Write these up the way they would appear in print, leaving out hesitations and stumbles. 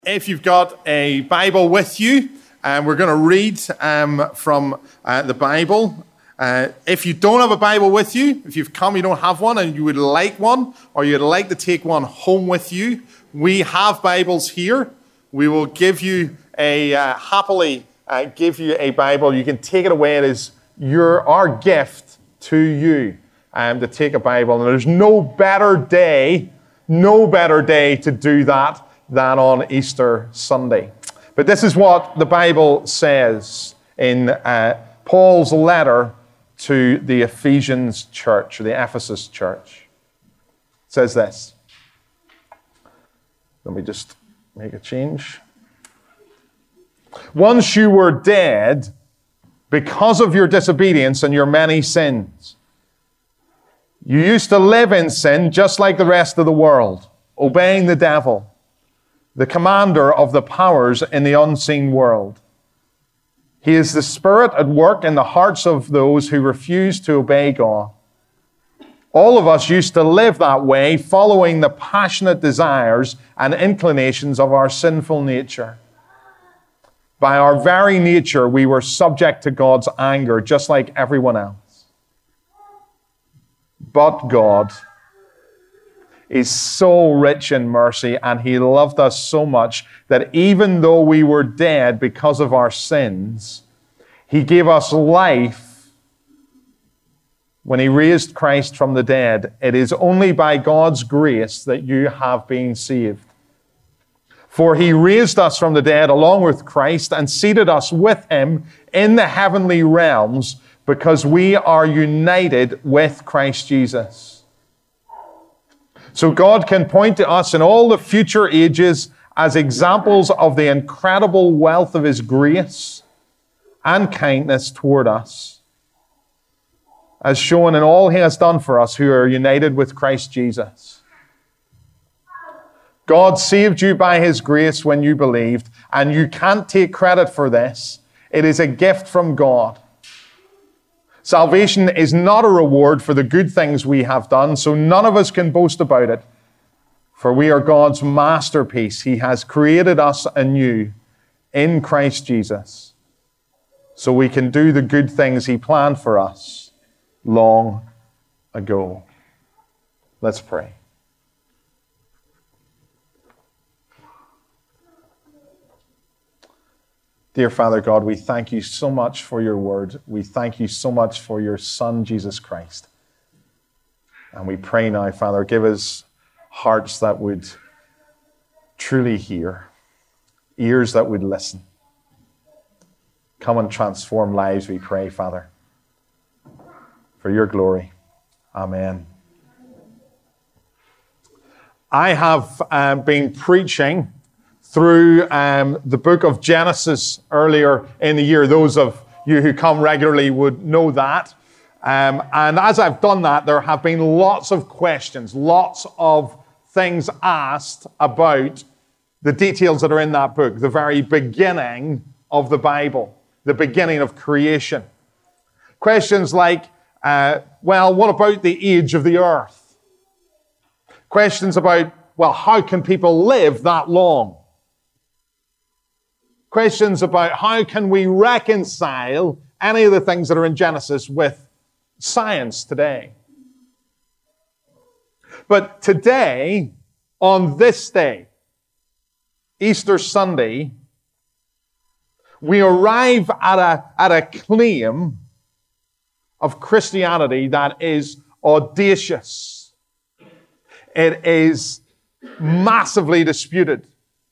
If you've got a Bible with you, we're going to read from the Bible. If you don't have a Bible with you, if you've come, you don't have one, and you would like one, or you'd like to take one home with you, we have Bibles here. We will give you happily give you a Bible. You can take it away. It is our gift to you to take a Bible. And there's no better day to do that than on Easter Sunday. But this is what the Bible says in Paul's letter to the Ephesians church, or the Ephesus church. It says this. Let me just make a change. Once you were dead because of your disobedience and your many sins. You used to live in sin just like the rest of the world, obeying the devil, the commander of the powers in the unseen world. He is the spirit at work in the hearts of those who refuse to obey God. All of us used to live that way, following the passionate desires and inclinations of our sinful nature. By our very nature, we were subject to God's anger, just like everyone else. But God is so rich in mercy, and He loved us so much that even though we were dead because of our sins, He gave us life when He raised Christ from the dead. It is only by God's grace that you have been saved. For He raised us from the dead along with Christ and seated us with Him in the heavenly realms because we are united with Christ Jesus. So God can point to us in all the future ages as examples of the incredible wealth of His grace and kindness toward us, as shown in all He has done for us who are united with Christ Jesus. God saved you by His grace when you believed, and you can't take credit for this. It is a gift from God. Salvation is not a reward for the good things we have done, so none of us can boast about it. For we are God's masterpiece. He has created us anew in Christ Jesus, so we can do the good things He planned for us long ago. Let's pray. Dear Father God, we thank You so much for Your word. We thank You so much for Your Son, Jesus Christ. And we pray now, Father, give us hearts that would truly hear, ears that would listen. Come and transform lives, we pray, Father, for Your glory. Amen. I have been preaching through the book of Genesis earlier in the year. Those of you who come regularly would know that. And as I've done that, there have been lots of questions, lots of things asked about the details that are in that book, the very beginning of the Bible, the beginning of creation. Questions like, what about the age of the earth? Questions about, how can people live that long? Questions about how can we reconcile any of the things that are in Genesis with science today. But today, on this day, Easter Sunday, we arrive at a claim of Christianity that is audacious. It is massively disputed.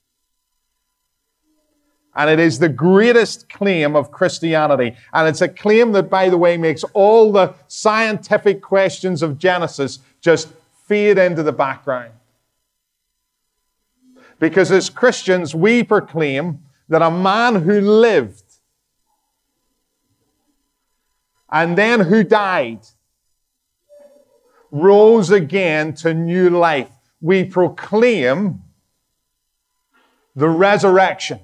And it is the greatest claim of Christianity. And it's a claim that, by the way, makes all the scientific questions of Genesis just fade into the background. Because as Christians, we proclaim that a man who lived and then who died rose again to new life. We proclaim the resurrection.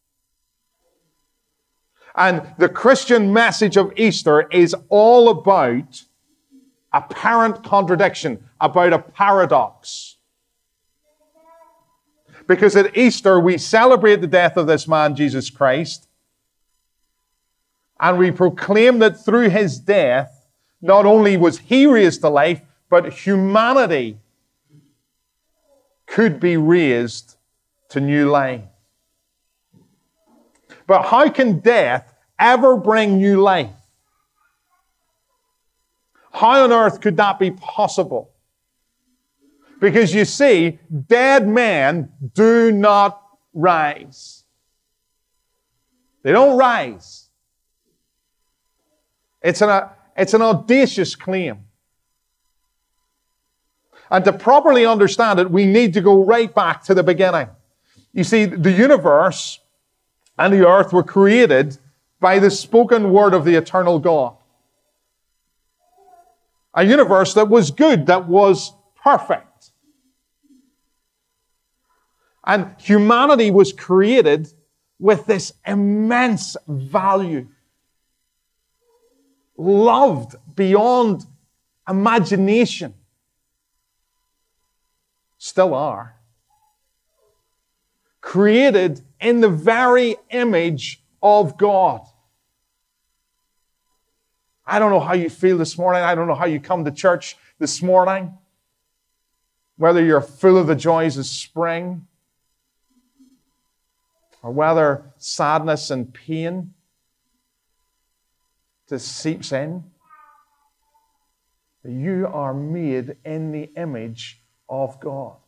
And the Christian message of Easter is all about apparent contradiction, about a paradox. Because at Easter, we celebrate the death of this man, Jesus Christ, and we proclaim that through his death, not only was he raised to life, but humanity could be raised to new life. But how can death ever bring new life? How on earth could that be possible? Because you see, dead men do not rise. They don't rise. It's an audacious claim. And to properly understand it, we need to go right back to the beginning. You see, the universe and the earth were created by the spoken word of the eternal God. A universe that was good, that was perfect. And humanity was created with this immense value. Loved beyond imagination. Still are. Created in the very image of God. I don't know how you feel this morning. I don't know how you come to church this morning. Whether you're full of the joys of spring, or whether sadness and pain just seeps in. You are made in the image of God.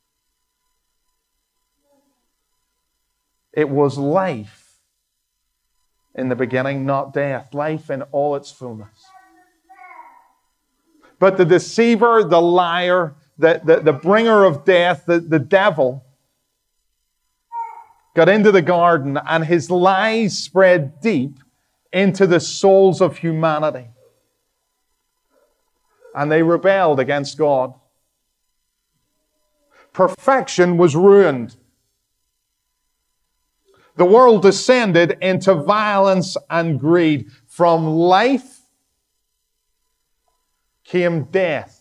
It was life in the beginning, not death. Life in all its fullness. But the deceiver, the liar, the bringer of death, the devil, got into the garden, and his lies spread deep into the souls of humanity. And they rebelled against God. Perfection was ruined. The world descended into violence and greed. From life came death.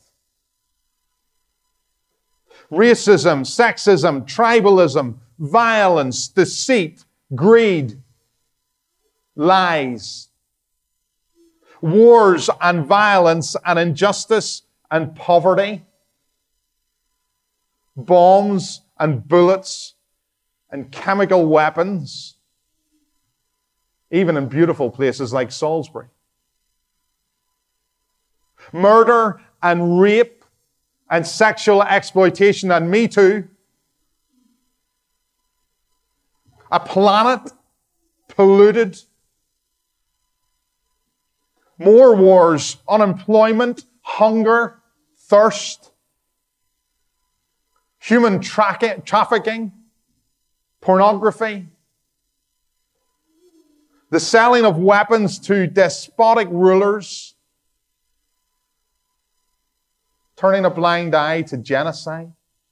Racism, sexism, tribalism, violence, deceit, greed, lies, wars and violence and injustice and poverty, bombs and bullets and chemical weapons, even in beautiful places like Salisbury. Murder and rape and sexual exploitation and Me Too. A planet polluted. More wars, unemployment, hunger, thirst, human trafficking, pornography, the selling of weapons to despotic rulers, turning a blind eye to genocide.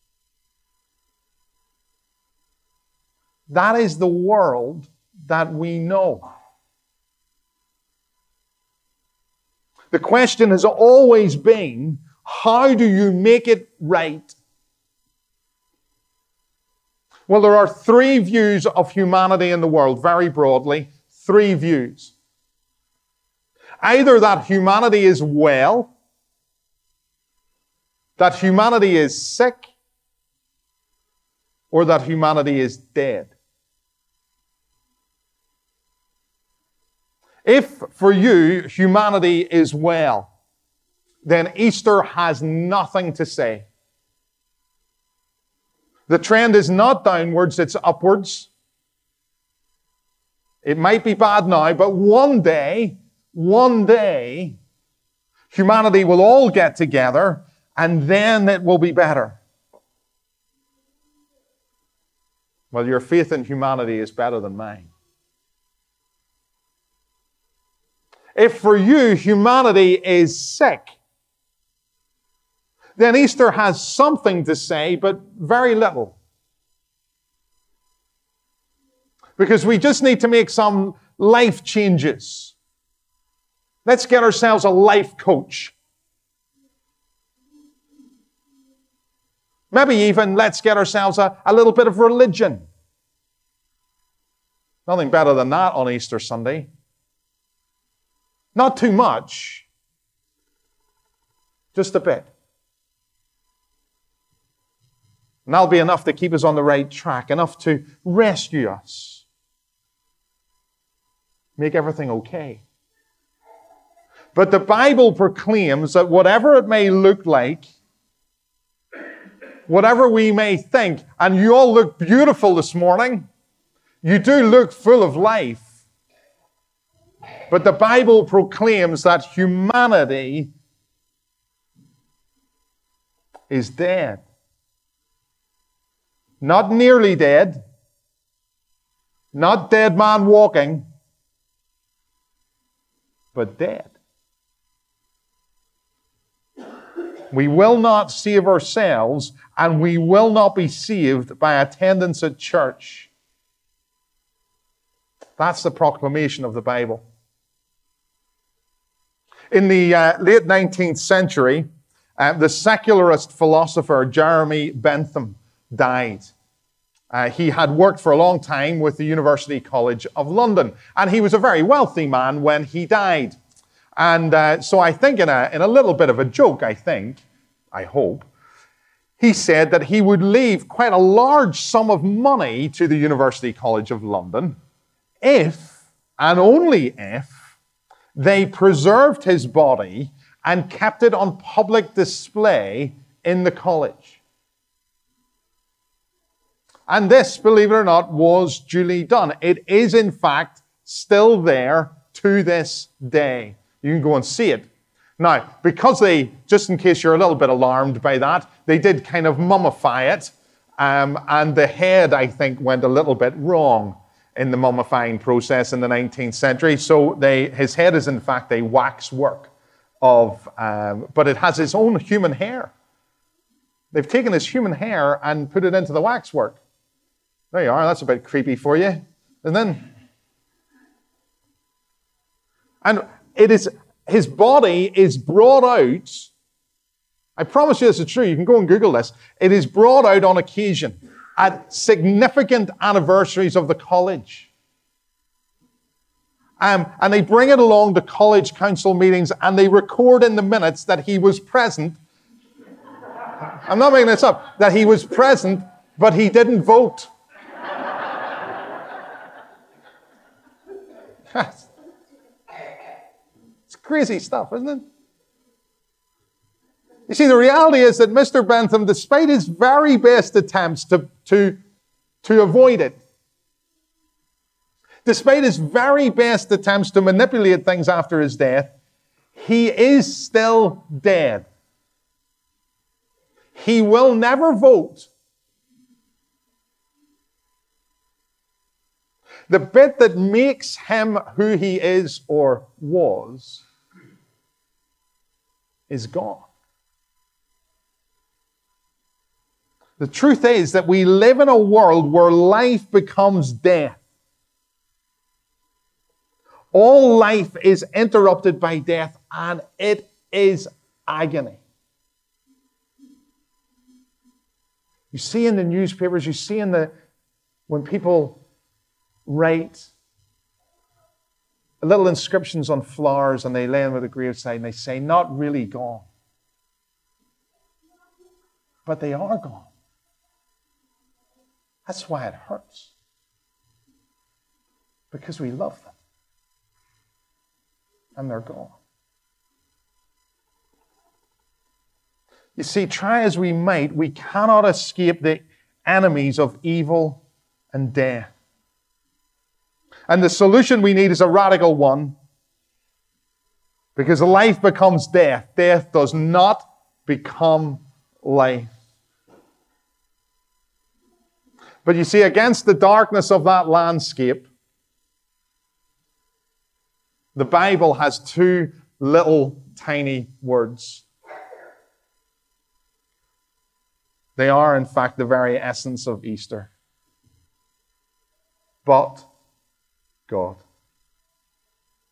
That is the world that we know. The question has always been, how do you make it right? Well, there are three views of humanity in the world, very broadly. Three views. Either that humanity is well, that humanity is sick, or that humanity is dead. If, for you, humanity is well, then Easter has nothing to say. The trend is not downwards, it's upwards. It might be bad now, but one day, humanity will all get together, and then it will be better. Well, your faith in humanity is better than mine. If for you humanity is sick, then Easter has something to say, but very little. Because we just need to make some life changes. Let's get ourselves a life coach. Maybe even let's get ourselves a little bit of religion. Nothing better than that on Easter Sunday. Not too much, just a bit. And that'll be enough to keep us on the right track, enough to rescue us, make everything okay. But the Bible proclaims that whatever it may look like, whatever we may think, and you all look beautiful this morning, you do look full of life, but the Bible proclaims that humanity is dead. Not nearly dead, not dead man walking, but dead. We will not save ourselves, and we will not be saved by attendance at church. That's the proclamation of the Bible. In the late 19th century, the secularist philosopher Jeremy Bentham died. He had worked for a long time with the University College of London, and he was a very wealthy man when he died. And so I think in a little bit of a joke, I hope, he said that he would leave quite a large sum of money to the University College of London if, and only if, they preserved his body and kept it on public display in the college. And this, believe it or not, was duly done. It is, in fact, still there to this day. You can go and see it. Now, because they, just in case you're a little bit alarmed by that, they did kind of mummify it, and the head, I think, went a little bit wrong in the mummifying process in the 19th century. So his head is, in fact, a waxwork of, but it has its own human hair. They've taken his human hair and put it into the waxwork. There you are. That's a bit creepy for you, isn't it? And it is, his body is brought out. I promise you this is true. You can go and Google this. It is brought out on occasion at significant anniversaries of the college. And they bring it along to college council meetings and they record in the minutes that he was present. I'm not making this up. That he was present, but he didn't vote. It's crazy stuff, isn't it? You see, the reality is that Mr. Bentham, despite his very best attempts to avoid it, despite his very best attempts to manipulate things after his death, he is still dead. He will never vote. The bit that makes him who he is or was is gone. The truth is that we live in a world where life becomes death. All life is interrupted by death, and it is agony. You see in the newspapers, you see when people write little inscriptions on flowers and they lay them at the graveside and they say, not really gone. But they are gone. That's why it hurts. Because we love them. And they're gone. You see, try as we might, we cannot escape the enemies of evil and death. And the solution we need is a radical one. Because life becomes death. Death does not become life. But you see, against the darkness of that landscape, the Bible has two little tiny words. They are, in fact, the very essence of Easter. But God.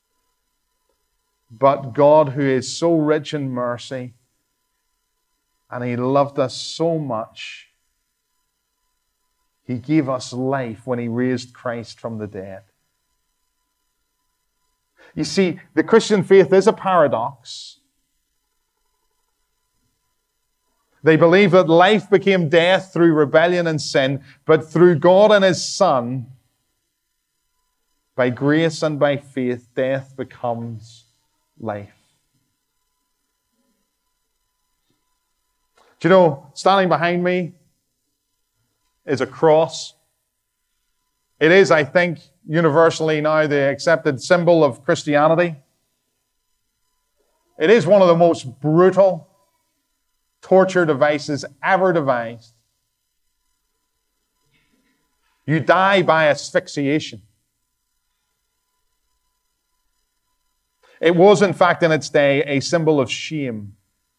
But God, who is so rich in mercy And he loved us so much, he gave us life when he raised Christ from the dead. You see, the Christian faith is a paradox. They believe that life became death through rebellion and sin, but through God and his Son, by grace and by faith, death becomes life. Do you know, standing behind me is a cross. It is, I think, universally now the accepted symbol of Christianity. It is one of the most brutal torture devices ever devised. You die by asphyxiation. It was, in fact, in its day, a symbol of shame.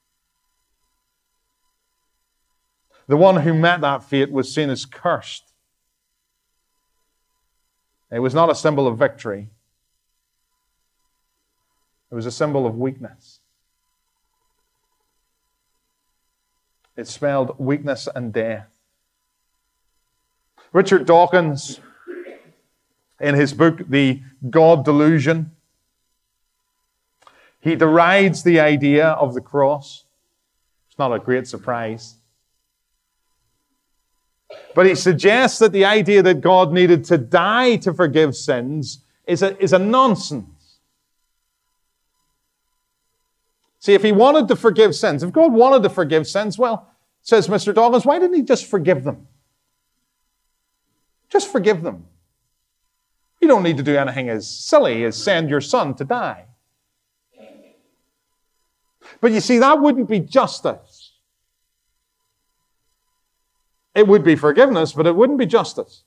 The one who met that fate was seen as cursed. It was not a symbol of victory. It was a symbol of weakness. It spelled weakness and death. Richard Dawkins, in his book, The God Delusion, he derides the idea of the cross. It's not a great surprise. But he suggests that the idea that God needed to die to forgive sins is a nonsense. See, if he wanted to forgive sins, if God wanted to forgive sins, well, says Mr. Dawkins, why didn't he just forgive them? Just forgive them. You don't need to do anything as silly as send your son to die. But you see, that wouldn't be justice. It would be forgiveness, but it wouldn't be justice.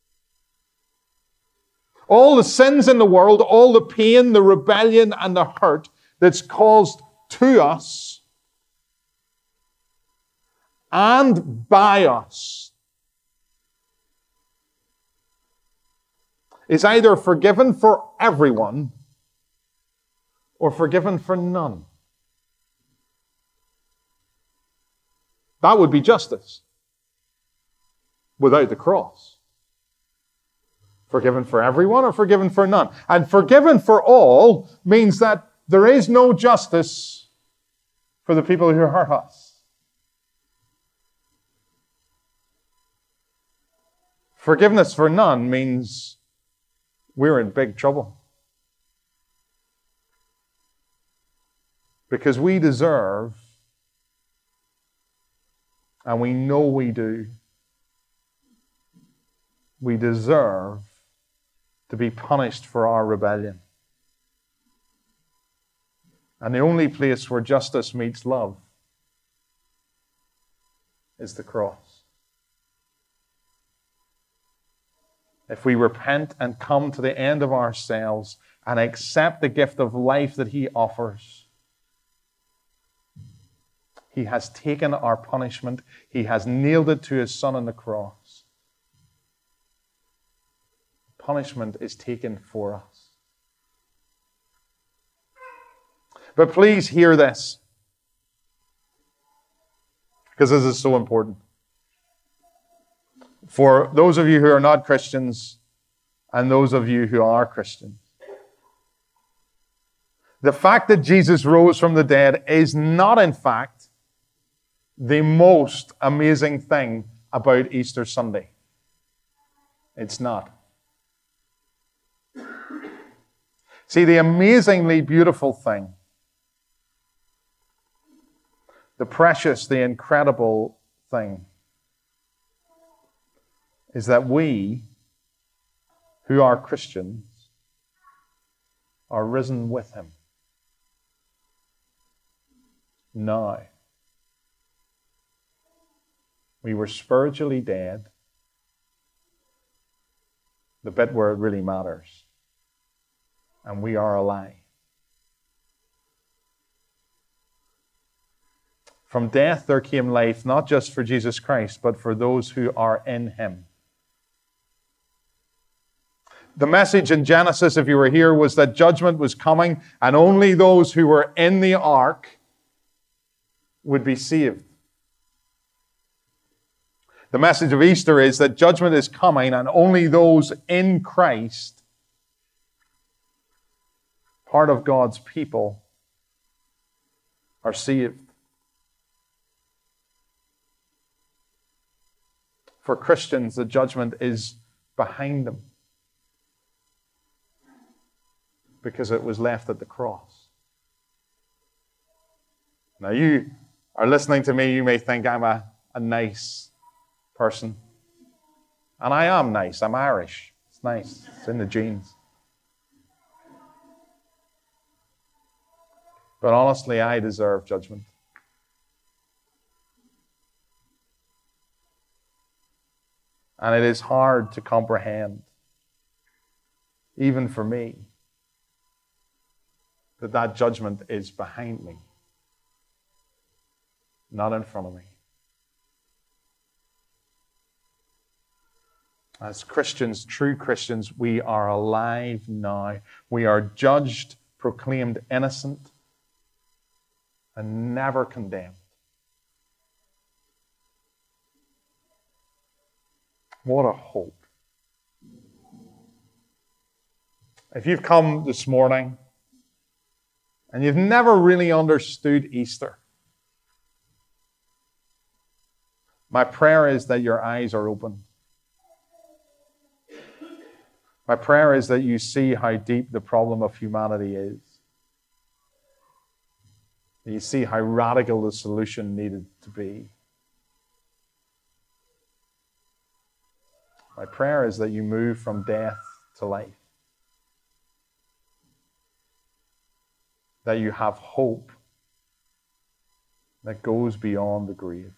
All the sins in the world, all the pain, the rebellion, and the hurt that's caused to us and by us is either forgiven for everyone or forgiven for none. That would be justice without the cross. Forgiven for everyone or forgiven for none. And forgiven for all means that there is no justice for the people who hurt us. Forgiveness for none means we're in big trouble. Because we deserve, and we know we do, we deserve to be punished for our rebellion. And the only place where justice meets love is the cross. If we repent and come to the end of ourselves and accept the gift of life that he offers, he has taken our punishment. He has nailed it to his son on the cross. Punishment is taken for us. But please hear this, because this is so important. For those of you who are not Christians and those of you who are Christians, the fact that Jesus rose from the dead is not, in fact, the most amazing thing about Easter Sunday. It's not. See, the amazingly beautiful thing, the precious, the incredible thing, is that we, who are Christians, are risen with him. Now, we were spiritually dead, the bit where it really matters, and we are alive. From death there came life, not just for Jesus Christ, but for those who are in him. The message in Genesis, if you were here, was that judgment was coming, and only those who were in the ark would be saved. The message of Easter is that judgment is coming, and only those in Christ, part of God's people, are saved. For Christians, the judgment is behind them because it was left at the cross. Now, you are listening to me, you may think I'm a nice person. And I am nice. I'm Irish. It's nice. It's in the genes. But honestly, I deserve judgment. And it is hard to comprehend, even for me, that judgment is behind me, not in front of me. As Christians, true Christians, we are alive now. We are judged, proclaimed innocent, and never condemned. What a hope. If you've come this morning and you've never really understood Easter, my prayer is that your eyes are open. My prayer is that you see how deep the problem of humanity is. You see how radical the solution needed to be. My prayer is that you move from death to life. That you have hope that goes beyond the grave.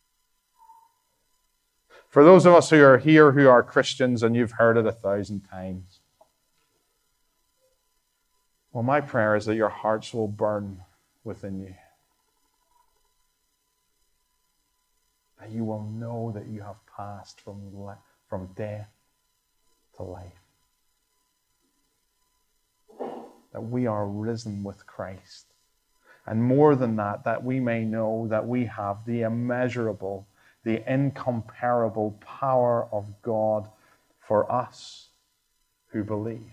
For those of us who are here who are Christians, and you've heard it 1,000 times, well, my prayer is that your hearts will burn within you. That you will know that you have passed from death to life. That we are risen with Christ. And more than that, that we may know that we have the immeasurable, the incomparable power of God for us who believe.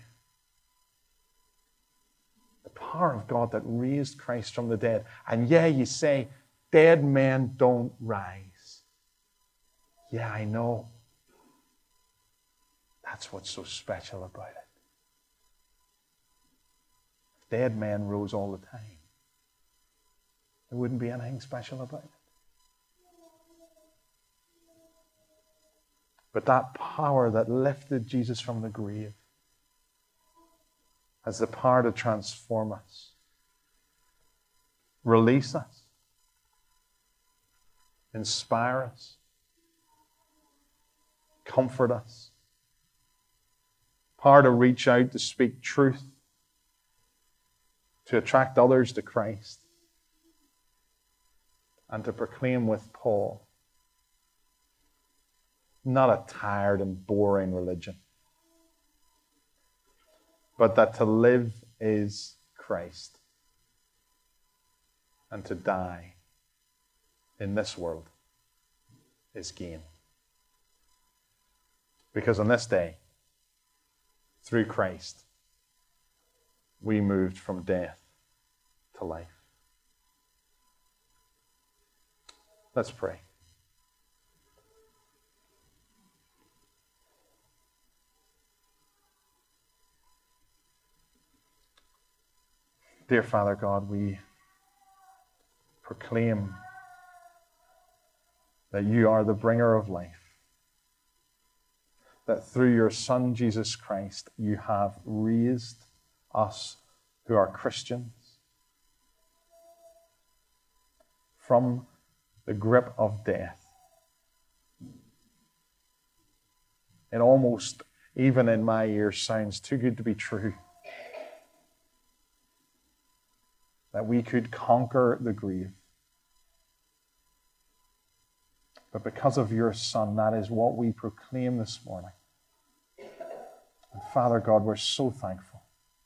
The power of God that raised Christ from the dead. And yeah, you say, dead men don't rise. Yeah, I know. That's what's so special about it. If dead men rose all the time, there wouldn't be anything special about it. But that power that lifted Jesus from the grave has the power to transform us, release us, inspire us, comfort us, power to reach out to speak truth, to attract others to Christ, and to proclaim with Paul, not a tired and boring religion, but that to live is Christ, and to die in this world is gain. Because on this day, through Christ, we moved from death to life. Let's pray. Dear Father God, we proclaim that you are the bringer of life. That through your Son, Jesus Christ, you have raised us who are Christians from the grip of death. It almost, even in my ears, sounds too good to be true. That we could conquer the grave. But because of your Son, that is what we proclaim this morning. And Father God, we're so thankful.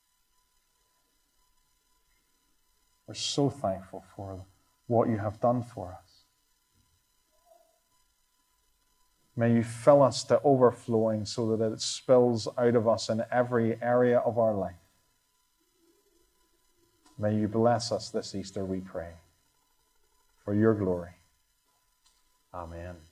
We're so thankful for what you have done for us. May you fill us to overflowing so that it spills out of us in every area of our life. May you bless us this Easter, we pray, for your glory. Amen.